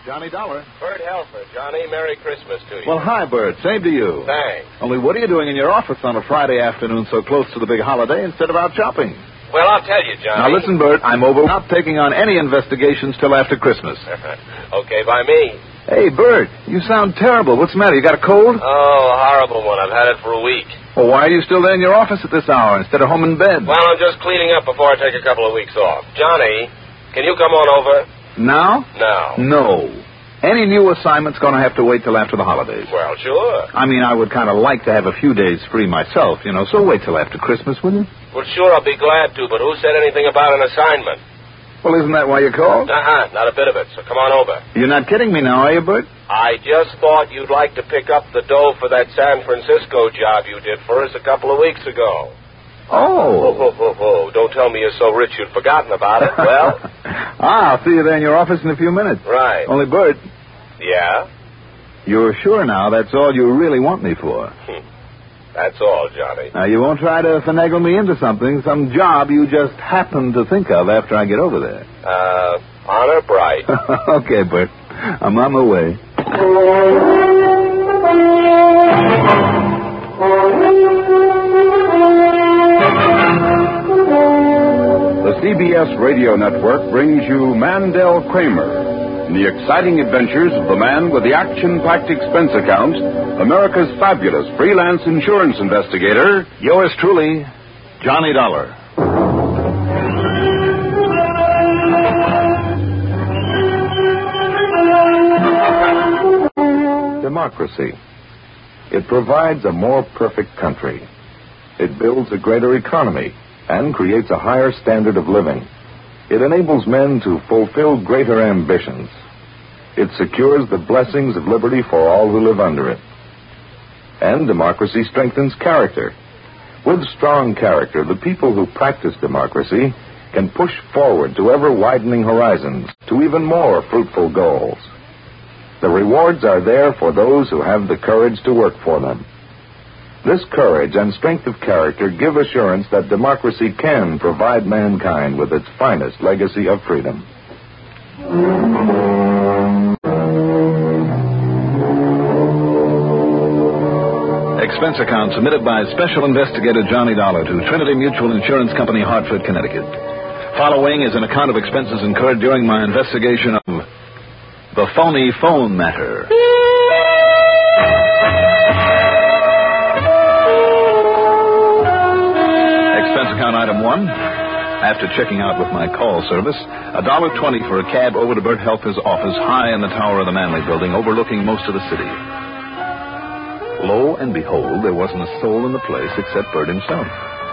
Johnny Dollar. Bert Helfer. Johnny, Merry Christmas to you. Well, hi, Bert. Same to you. Thanks. Only what are you doing in your office on a Friday afternoon so close to the big holiday instead of out shopping? Well, I'll tell you, Johnny. Now, listen, Bert, I'm over not taking on any investigations till after Christmas. Okay, by me. Hey, Bert, you sound terrible. What's the matter? You got a cold? Oh, a horrible one. I've had it for a week. Well, why are you still there in your office at this hour instead of home in bed? Well, I'm just cleaning up before I take a couple of weeks off. Johnny, can you come on over? Now? No. Any new assignment's going to have to wait till after the holidays. Well, sure. I mean, I would kind of like to have a few days free myself, so wait till after Christmas, will you? Well, sure, I'll be glad to, but who said anything about an assignment? Well, isn't that why you called? Not a bit of it, so come on over. You're not kidding me now, are you, Bert? I just thought you'd like to pick up the dough for that San Francisco job you did for us a couple of weeks ago. Oh. Don't tell me you're so rich you'd forgotten about it. Well? I'll see you there in your office in a few minutes. Right. Only, Bert. Yeah? You're sure now that's all you really want me for? That's all, Johnny. Now, you won't try to finagle me into some job you just happen to think of after I get over there. Honor bright. Okay, Bert. I'm on my way. The CBS Radio Network brings you Mandel Kramer, the exciting adventures of the man with the action-packed expense account, America's fabulous freelance insurance investigator. Yours truly, Johnny Dollar. Democracy. It provides a more perfect country. It builds a greater economy and creates a higher standard of living. It enables men to fulfill greater ambitions. It secures the blessings of liberty for all who live under it. And democracy strengthens character. With strong character, the people who practice democracy can push forward to ever-widening horizons, to even more fruitful goals. The rewards are there for those who have the courage to work for them. This courage and strength of character give assurance that democracy can provide mankind with its finest legacy of freedom. Expense account submitted by Special Investigator Johnny Dollar to Trinity Mutual Insurance Company, Hartford, Connecticut. Following is an account of expenses incurred during my investigation of the phony phone matter. Expense account item 1. After checking out with my call service, $1.20 for a cab over to Bert Helfer's office high in the tower of the Manley Building overlooking most of the city. Lo and behold, there wasn't a soul in the place except Bert himself.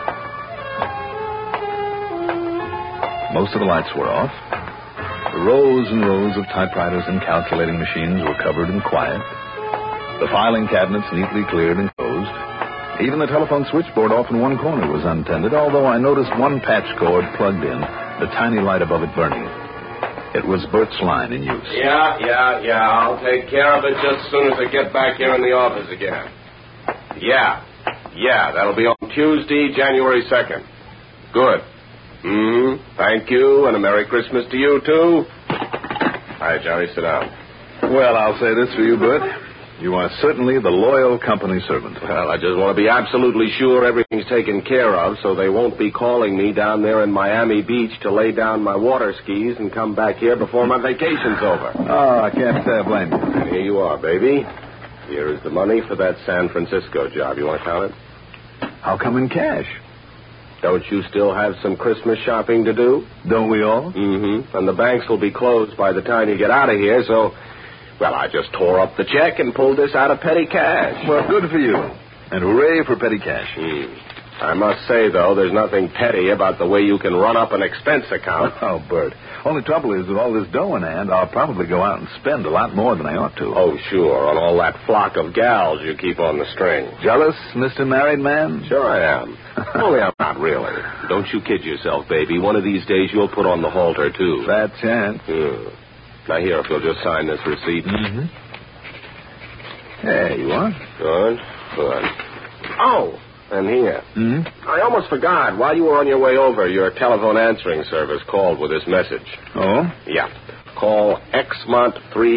Most of the lights were off. The rows and rows of typewriters and calculating machines were covered and quiet. The filing cabinets neatly cleared and closed. Even the telephone switchboard off in one corner was untended, although I noticed one patch cord plugged in, the tiny light above it burning. It was Bert's line in use. Yeah. I'll take care of it just as soon as I get back here in the office again. Yeah, that'll be on Tuesday, January 2nd. Good. Thank you, and a Merry Christmas to you, too. All right, Johnny, sit down. Well, I'll say this for you, Bert. You are certainly the loyal company servant. Well, I just want to be absolutely sure everything's taken care of so they won't be calling me down there in Miami Beach to lay down my water skis and come back here before my vacation's over. Oh, I can't say I blame you. And here you are, baby. Here is the money for that San Francisco job. You want to count it? How come in cash? Don't you still have some Christmas shopping to do? Don't we all? And the banks will be closed by the time you get out of here, so... Well, I just tore up the check and pulled this out of petty cash. Well, good for you. And hooray for petty cash. I must say, though, there's nothing petty about the way you can run up an expense account. Oh, Bert. Only trouble is, with all this dough in hand, I'll probably go out and spend a lot more than I ought to. Oh, sure, on all that flock of gals you keep on the string. Jealous, Mr. Married Man? Sure I am. Only I'm not really. Don't you kid yourself, baby. One of these days you'll put on the halter, too. Fat chance. Now, here, if you'll just sign this receipt. There you are. Good. Oh, And here. Mm-hmm. I almost forgot. While you were on your way over, your telephone answering service called with this message. Oh? Yeah. Call Exmont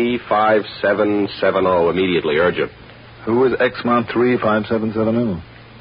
35770 immediately, urgent. Who is Exmont 35770?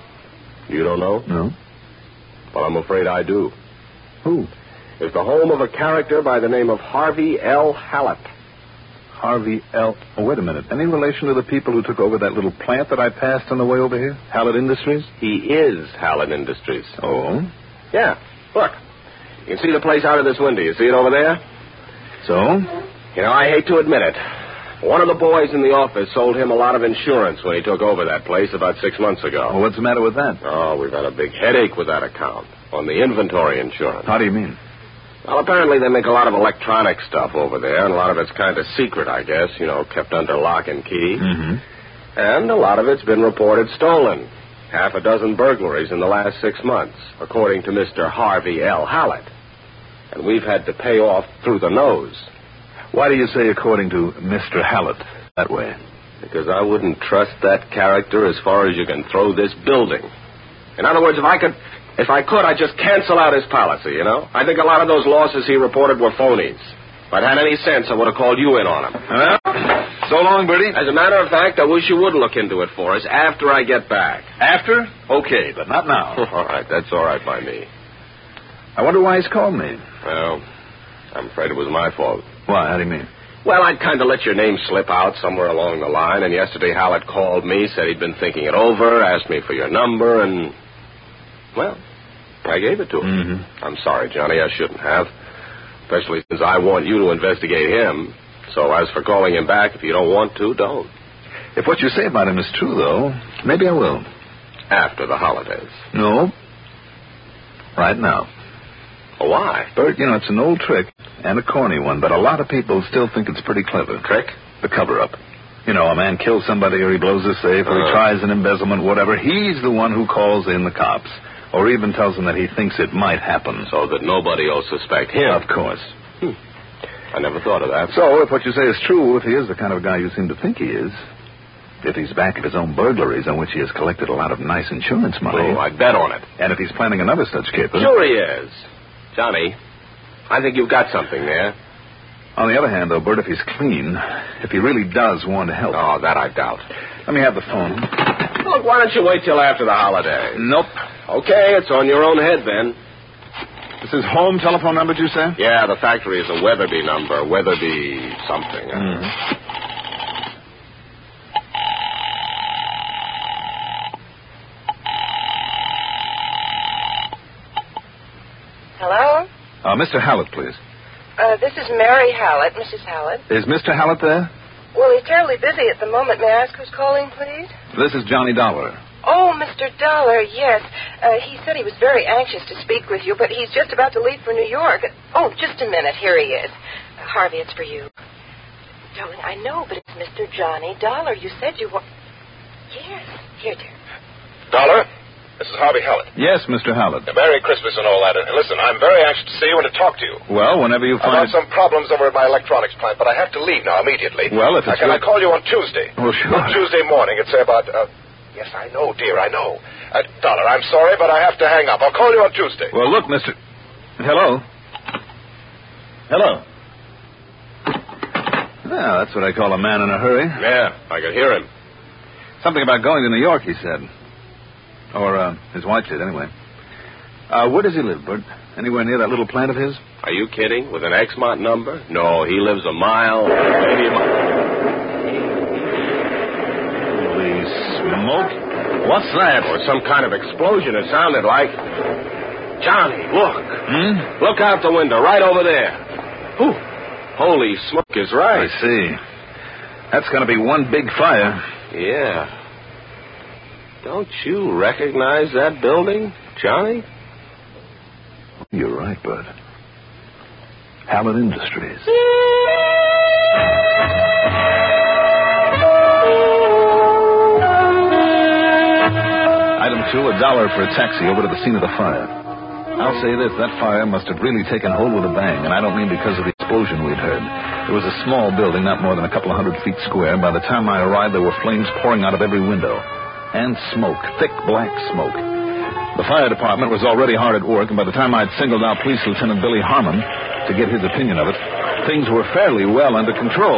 You don't know? No. Well, I'm afraid I do. Who? It's the home of a character by the name of Harvey L. Hallett. Harvey L. Oh, wait a minute. Any relation to the people who took over that little plant that I passed on the way over here? Hallett Industries? He is Hallett Industries. Oh? Yeah. Look. You can see the place out of this window. You see it over there? So? You know, I hate to admit it. One of the boys in the office sold him a lot of insurance when he took over that place about 6 months ago. Well, what's the matter with that? Oh, we've had a big headache with that account on the inventory insurance. How do you mean? Well, apparently they make a lot of electronic stuff over there, and a lot of it's kind of secret, I guess, you know, kept under lock and key. Mm-hmm. And a lot of it's been reported stolen. 6 burglaries in the last 6 months, according to Mr. Harvey L. Hallett. And we've had to pay off through the nose. Why do you say according to Mr. Hallett that way? Because I wouldn't trust that character as far as you can throw this building. In other words, if I could, I'd just cancel out his policy, you know? I think a lot of those losses he reported were phonies. If I'd had any sense, I would have called you in on them. Well, so long, Bertie. As a matter of fact, I wish you would look into it for us after I get back. After? Okay, but not now. All right, that's all right by me. I wonder why he's called me. Well, I'm afraid it was my fault. Why? How do you mean? Well, I'd kind of let your name slip out somewhere along the line, and yesterday Hallett called me, said he'd been thinking it over, asked me for your number, and, well, I gave it to him. Mm-hmm. I'm sorry, Johnny, I shouldn't have, especially since I want you to investigate him. So as for calling him back, if you don't want to, don't. If what you say about him is true, though, maybe I will. After the holidays. No. Right now. Well, why? Bert, you know, it's an old trick and a corny one, but a lot of people still think it's pretty clever. Trick? The cover-up. You know, a man kills somebody or he blows a safe or he tries an embezzlement, whatever. He's the one who calls in the cops or even tells them that he thinks it might happen. So that nobody will suspect him. Of course. I never thought of that. So, if what you say is true, if he is the kind of guy you seem to think he is, if he's back of his own burglaries on which he has collected a lot of nice insurance money... Oh, I'd bet on it. And if he's planning another such caper... Sure he is. Johnny, I think you've got something there. On the other hand, though, Bert, if he's clean, if he really does want to help... Oh, that I doubt. Let me have the phone. Look, why don't you wait till after the holidays? Nope. Okay, it's on your own head, then. This is home telephone number, did you say? Yeah, the factory is a Weatherby number. Weatherby something. Hello? Mr. Hallett, please. This is Mary Hallett, Mrs. Hallett. Is Mr. Hallett there? Well, he's terribly busy at the moment. May I ask who's calling, please? This is Johnny Dollar. Oh, Mr. Dollar, yes. He said he was very anxious to speak with you, but he's just about to leave for New York. Oh, just a minute. Here he is. Harvey, it's for you. Darling, I know, but it's Mr. Johnny Dollar. You said you were... Yes. Here, dear. Dollar, this is Harvey Hallett. Yes, Mr. Hallett. Merry Christmas and all that. And listen, I'm very anxious to see you and to talk to you. Well, whenever you find... I've had some problems over at my electronics plant, but I have to leave now immediately. Well, if it's... Can I call you on Tuesday? Well, sure. On Tuesday morning, it's about... Yes, I know, dear, I know. Dollar, I'm sorry, but I have to hang up. I'll call you on Tuesday. Well, look, Mr... Hello? Hello? Yeah, that's what I call a man in a hurry. Yeah, I could hear him. Something about going to New York, he said. Or, his wife did, anyway. Where does he live, Bert? Anywhere near that little plant of his? Are you kidding? With an Exmont number? No, he lives a mile, maybe a mile. Holy smoke. What's that? Or some kind of explosion, it sounded like. Johnny, look. Look out the window, right over there. Whew. Holy smoke is right. I see. That's going to be one big fire. Yeah. Don't you recognize that building, Johnny? You're right, Bud. Hallett Industries. Item 2, $1 for a taxi over to the scene of the fire. I'll say this, that fire must have really taken hold with a bang, and I don't mean because of the explosion we'd heard. It was a small building, not more than a couple of 100 feet square, and by the time I arrived, there were flames pouring out of every window. and smoke, thick black smoke. The fire department was already hard at work, and by the time I'd singled out Police Lieutenant Billy Harmon to get his opinion of it, things were fairly well under control.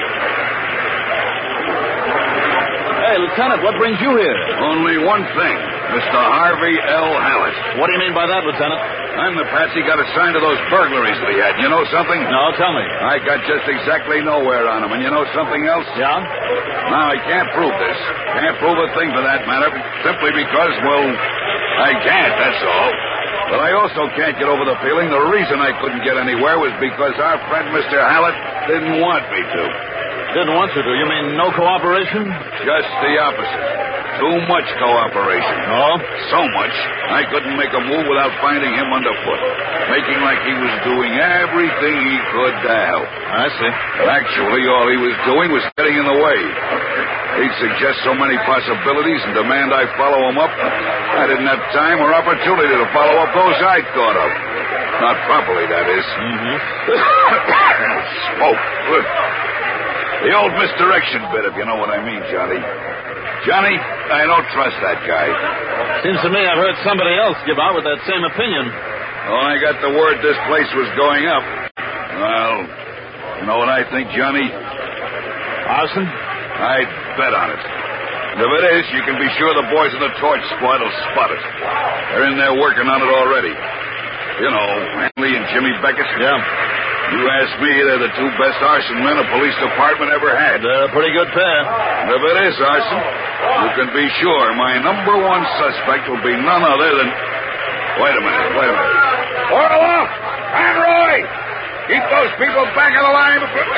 Hey, Lieutenant, what brings you here? Only one thing, Mr. Harvey L. Hallett. What do you mean by that, Lieutenant? I'm the patsy got assigned to those burglaries that he had. You know something? No, tell me. I got just exactly nowhere on him. And you know something else? Yeah? Now, I can't prove this. Can't prove a thing for that matter. Simply because, well, I can't, that's all. But I also can't get over the feeling the reason I couldn't get anywhere was because our friend Mr. Hallett didn't want me to. Didn't want you to? You mean no cooperation? Just the opposite. Too much cooperation. No? So much, I couldn't make a move without finding him underfoot, making like he was doing everything he could to help. I see. But actually, all he was doing was getting in the way. He'd suggest so many possibilities and demand I follow him up. I didn't have time or opportunity to follow up those I'd thought of. Not properly, that is. Mm-hmm. Smoke. The old misdirection bit, if you know what I mean, Johnny. Johnny, I don't trust that guy. Seems to me I've heard somebody else give out with that same opinion. Well, I got the word this place was going up. Well, you know what I think, Johnny? Arson? I'd bet on it. And if it is, you can be sure the boys in the torch squad will spot it. They're in there working on it already. You know, Hanley and Jimmy Beckett. Yeah. You ask me, they're the two best arson men a police department ever had. They're a pretty good pair. And if it is arson, you can be sure my number one suspect will be none other than... Wait a minute. Orloff! Conroy! Keep those people back on the line.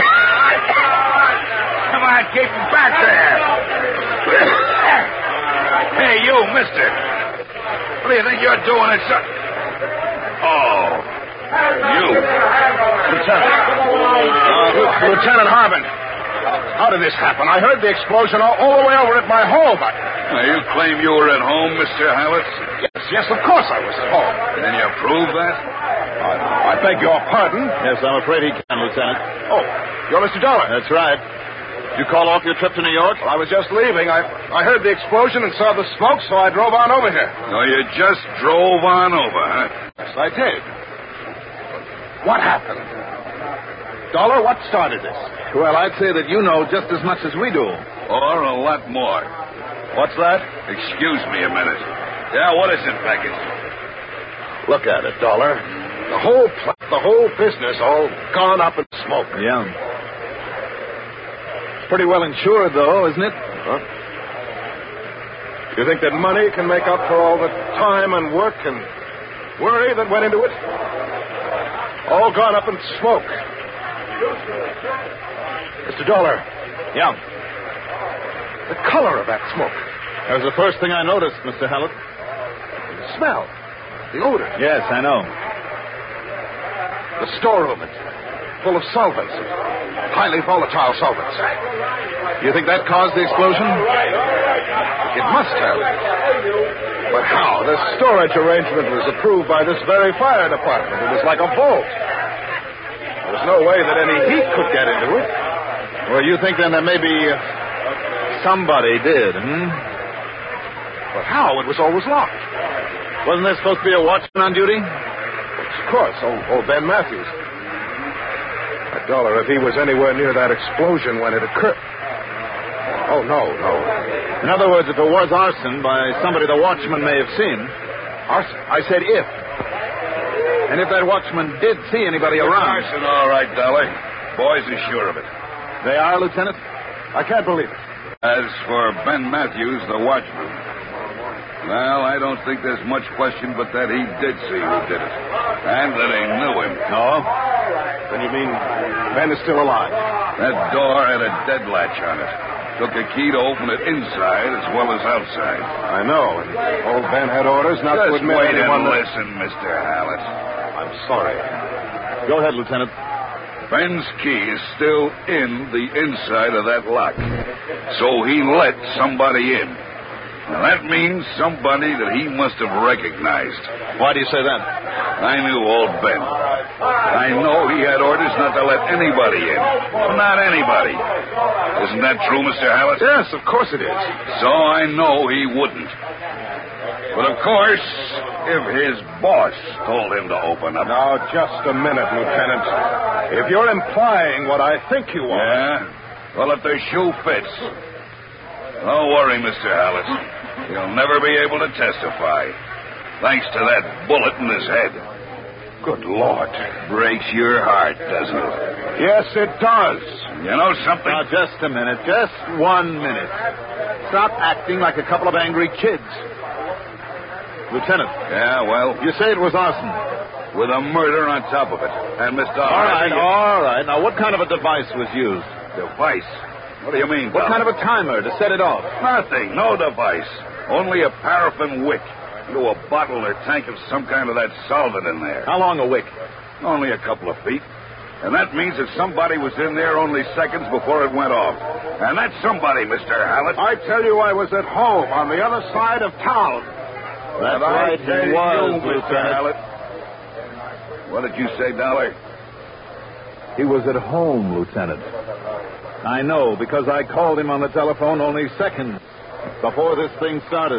Come on, keep them back there. Hey, you, mister. What do you think you're doing? Oh... You. Lieutenant Harmon. How did this happen? I heard the explosion all the way over at my home. Now, you claim you were at home, Mr. Hallett? Yes, of course I was at home. Can you prove that? I beg your pardon. Yes, I'm afraid he can, Lieutenant. Oh, you're Mr. Dollar. That's right. You call off your trip to New York? Well, I was just leaving. I heard the explosion and saw the smoke, so I drove on over here. No, you just drove on over, huh? Yes, I did. What happened? Dollar, what started this? Well, I'd say that you know just as much as we do. Or a lot more. What's that? Excuse me a minute. Yeah, what is it, Beckett? Look at it, Dollar. The whole business all gone up in smoke. Yeah. Pretty well insured, though, isn't it? Huh? You think that money can make up for all the time and work and worry that went into it? All gone up in smoke. Mr. Dollar. Yeah. The color of that smoke. That was the first thing I noticed, Mr. Hallett. The smell. The odor. Yes, I know. The storeroom. Full of solvents. Highly volatile solvents. You think that caused the explosion? It must have. But how? The storage arrangement was approved by this very fire department. It was like a vault. There was no way that any heat could get into it. Well, you think then that maybe somebody did, But how? It was always locked. Wasn't there supposed to be a watchman on duty? Of course. Old Ben Matthews. Dollar, if he was anywhere near that explosion when it occurred. Oh, no. In other words, if it was arson by somebody the watchman may have seen. Arson? I said if. And if that watchman did see anybody around. Arson, all right, Dollar. Boys are sure of it. They are, Lieutenant? I can't believe it. As for Ben Matthews, the watchman, well, I don't think there's much question but that he did see who did it. And that he knew him. No? Then you mean Ben is still alive? That door had a dead latch on it. Took a key to open it inside as well as outside. I know. And old Ben had orders not to admit wait anyone. And listen, Mr. Hallett. I'm sorry. Go ahead, Lieutenant. Ben's key is still in the inside of that lock. So he let somebody in. Now, that means somebody that he must have recognized. Why do you say that? I knew old Ben. I know he had orders not to let anybody in. Not anybody. Isn't that true, Mr. Hallett? Yes, of course it is. So I know he wouldn't. But of course, if his boss told him to open up... Now, just a minute, Lieutenant. If you're implying what I think you are... Yeah? Well, if the shoe fits. Don't worry, Mr. Hallett. He'll never be able to testify. Thanks to that bullet in his head. Good Lord. Breaks your heart, doesn't it? Yes, it does. You know something? Now, just a minute. Just 1 minute. Stop acting like a couple of angry kids. Lieutenant. Yeah, well? You say it was arson. With a murder on top of it. And Mr. All right. Now, what kind of a device was used? Device? What do you mean, What kind of a timer to set it off? Nothing. No device. Only a paraffin wick. A bottle or tank of some kind of that solvent in there. How long a wick? Only a couple of feet. And that means that somebody was in there only seconds before it went off. And that somebody, Mr. Hallett... I tell you, I was at home on the other side of town. That's right, he was, Mr. Hallett. What did you say, Dollar? He was at home, Lieutenant. I know, because I called him on the telephone only seconds before this thing started.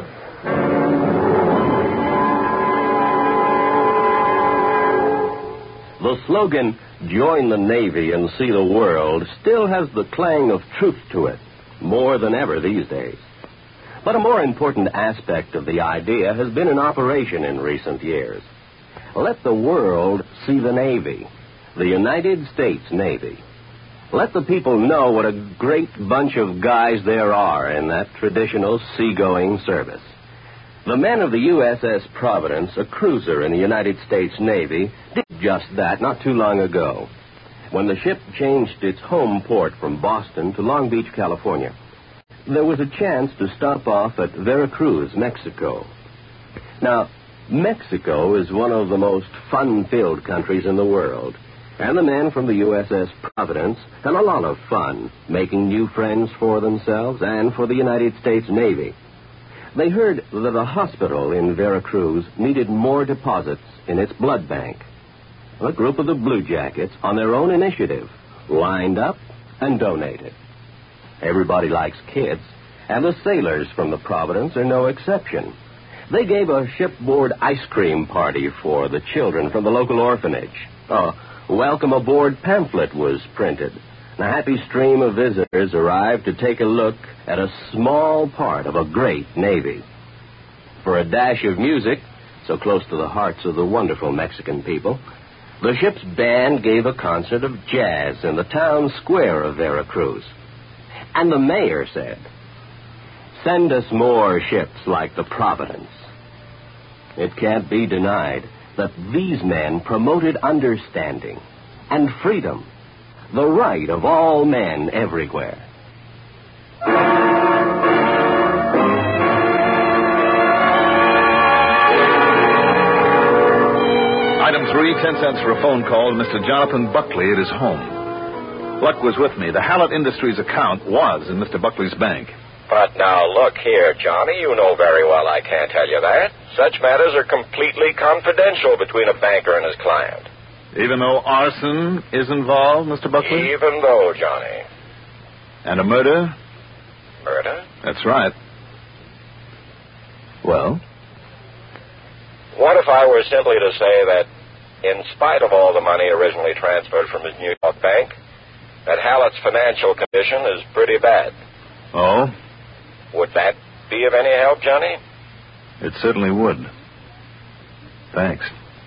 The slogan, "Join the Navy and see the world," still has the clang of truth to it, more than ever these days. But a more important aspect of the idea has been in operation in recent years. Let the world see the Navy, the United States Navy. Let the people know what a great bunch of guys there are in that traditional seagoing service. The men of the USS Providence, a cruiser in the United States Navy, did just that not too long ago, when the ship changed its home port from Boston to Long Beach, California. There was a chance to stop off at Veracruz, Mexico. Now, Mexico is one of the most fun-filled countries in the world, and the men from the USS Providence had a lot of fun making new friends for themselves and for the United States Navy. They heard that a hospital in Veracruz needed more deposits in its blood bank. A group of the Blue Jackets, on their own initiative, lined up and donated. Everybody likes kids, and the sailors from the Providence are no exception. They gave a shipboard ice cream party for the children from the local orphanage. A welcome aboard pamphlet was printed. A happy stream of visitors arrived to take a look at a small part of a great Navy. For a dash of music, so close to the hearts of the wonderful Mexican people, the ship's band gave a concert of jazz in the town square of Veracruz. And the mayor said, "Send us more ships like the Providence." It can't be denied that these men promoted understanding and freedom, the right of all men everywhere. Item 3, 10 cents for a phone call to Mr. Jonathan Buckley at his home. Luck was with me. The Hallett Industries account was in Mr. Buckley's bank. But now look here, Johnny, you know very well I can't tell you that. Such matters are completely confidential between a banker and his client. Even though arson is involved, Mr. Buckley? Even though, Johnny. And a murder? Murder? That's right. Well? What if I were simply to say that, in spite of all the money originally transferred from his New York bank, that Hallett's financial condition is pretty bad? Oh? Would that be of any help, Johnny? It certainly would. Thanks.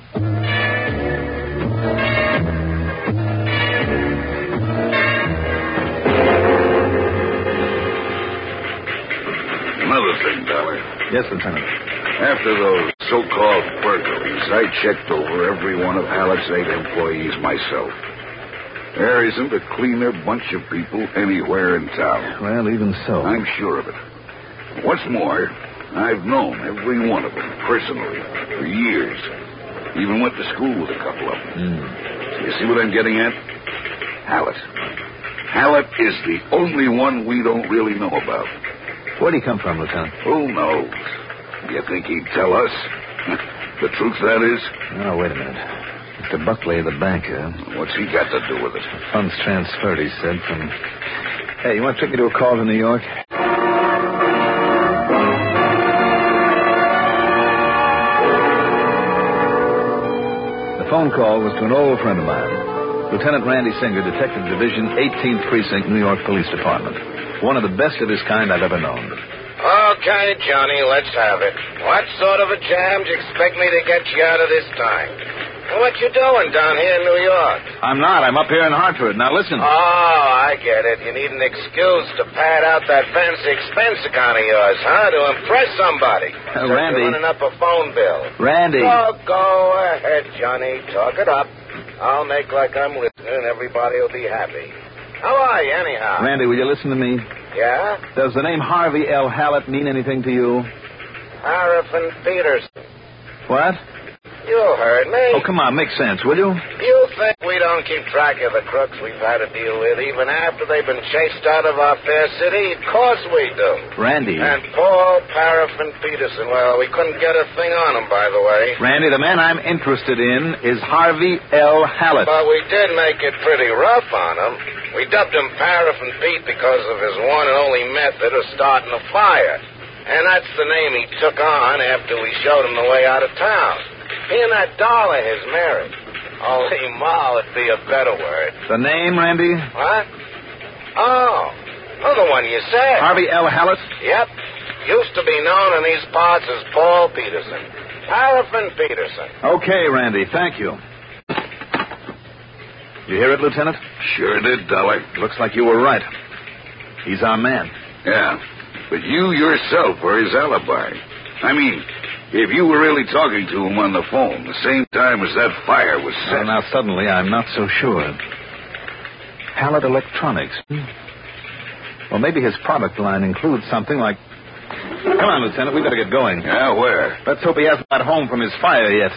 Another thing, Dollar. Yes, Lieutenant. After those so-called burglaries, I checked over every one of Hallett's 8 employees myself. There isn't a cleaner bunch of people anywhere in town. Well, even so. I'm sure of it. What's more, I've known every one of them personally for years. Even went to school with a couple of them. You see what I'm getting at? Hallett. Hallett is the only one we don't really know about. Where'd he come from, Lieutenant? Who knows? You think he'd tell us? The truth, that is? Oh, wait a minute. Mr. Buckley, the banker. What's he got to do with it? Funds transferred, he said, from... Hey, you want to take me to a call to New York? The phone call was to an old friend of mine, Lieutenant Randy Singer, Detective Division, 18th Precinct, New York Police Department. One of the best of his kind I've ever known. Okay, Johnny, let's have it. What sort of a jam do you expect me to get you out of this time? What you doing down here in New York? I'm not. I'm up here in Hartford. Now, listen. Oh, I get it. You need an excuse to pad out that fancy expense account of yours, huh? To impress somebody. Randy. You're running up a phone bill. Randy. Oh, go ahead, Johnny. Talk it up. I'll make like I'm listening, and everybody will be happy. How are you, anyhow? Randy, will you listen to me? Yeah? Does the name Harvey L. Hallett mean anything to you? Harrison Peterson. What? You heard me. Oh, come on, make sense, will you? You think we don't keep track of the crooks we've had to deal with even after they've been chased out of our fair city? Of course we do. Randy. And Paul Paraffin Peterson, well, we couldn't get a thing on him, by the way. Randy, the man I'm interested in is Harvey L. Hallett. But we did make it pretty rough on him. We dubbed him Paraffin Pete because of his one and only method of starting a fire. And that's the name he took on after we showed him the way out of town. He and that doll of his married. Holy ma would be a better word. The name, Randy? What? Oh, the one you said. Harvey L. Hallett? Yep. Used to be known in these parts as Paul Peterson. Paraffin Peterson. Okay, Randy, thank you. You hear it, Lieutenant? Sure did, Dollar. Looks like you were right. He's our man. Yeah, but you yourself are his alibi. I mean, if you were really talking to him on the phone the same time as that fire was set... Well, now, suddenly, I'm not so sure. Hallett Electronics. Well, maybe his product line includes something like... Come on, Lieutenant, we better get going. Yeah, where? Let's hope he hasn't got home from his fire yet.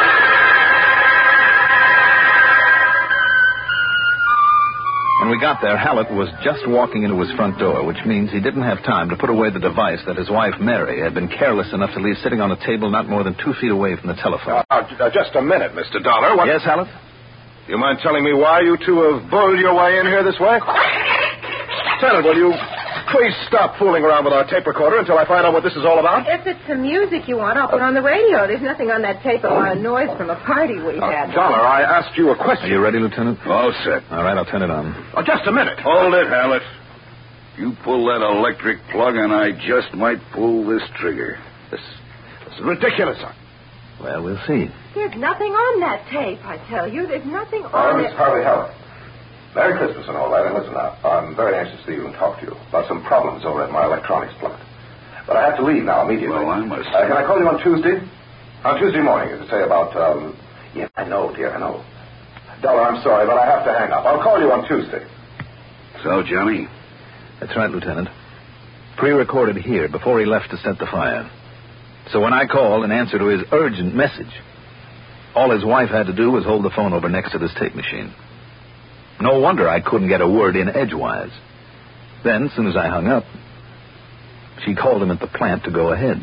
When we got there, Hallett was just walking into his front door, which means he didn't have time to put away the device that his wife, Mary, had been careless enough to leave sitting on a table not more than 2 feet away from the telephone. Just a minute, Mr. Dollar. What... Yes, Hallett? You mind telling me why you two have bulled your way in here this way? Lieutenant, will you please stop fooling around with our tape recorder until I find out what this is all about? If it's the music you want, I'll put on the radio. There's nothing on that tape but a lot of noise from a party we had. Dollar, I asked you a question. Are you ready, Lieutenant? All set. All right, I'll turn it on. Oh, just a minute. Hold it, Hallett. You pull that electric plug and I just might pull this trigger. This is ridiculous. Well, we'll see. There's nothing on that tape, I tell you. There's nothing on Miss Harvey Hallett. Merry Christmas and all that, and listen now. I'm very anxious to see you and talk to you about some problems over at my electronics plant. But I have to leave now immediately. Well, I must... Can I call you on Tuesday? On Tuesday morning, to say about, Yeah, I know, dear, I know. Dollar, I'm sorry, but I have to hang up. I'll call you on Tuesday. So, Johnny? That's right, Lieutenant. Pre-recorded here before he left to set the fire. So when I called in answer to his urgent message, all his wife had to do was hold the phone over next to this tape machine. No wonder I couldn't get a word in edgewise. Then, as soon as I hung up, she called him at the plant to go ahead.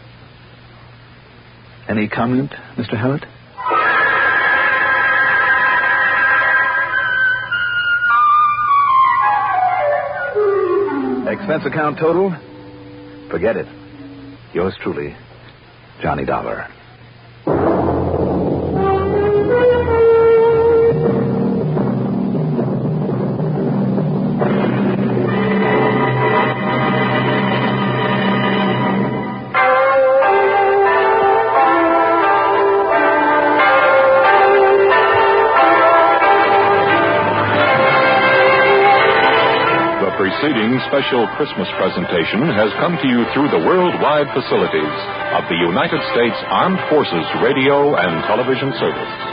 Any comment, Mr. Hallett? Expense account total? Forget it. Yours truly, Johnny Dollar. Preceding special Christmas presentation has come to you through the worldwide facilities of the United States Armed Forces Radio and Television Service.